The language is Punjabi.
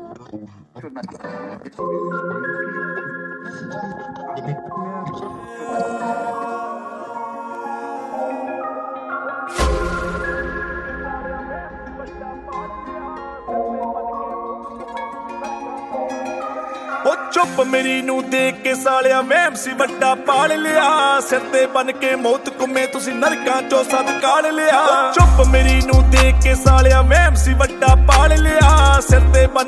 ਉਹ ਚੁੱਪ ਮੇਰੀ ਨੂੰ ਦੇਖ ਕੇ ਸਾਲਿਆ ਵਹਿਮ ਸੀ ਵੱਡਾ ਪਾਲ ਲਿਆ। ਸਿਰ ਤੇ ਬਨ ਕੇ ਮੌਤ ਘੁੰਮੇ ਤੁਸੀਂ ਨਰਕਾਂ ਚੋਂ ਸਦ ਕਾਲ ਲਿਆ। ਚੁੱਪ ਮੇਰੀ ਨੂੰ ਦੇਖ ਕੇ ਸਾਲਿਆ ਵਹਿਮ ਸੀ ਵੱਡਾ ਪਾਲ ਲਿਆ। ਸਿਰ ਤੇ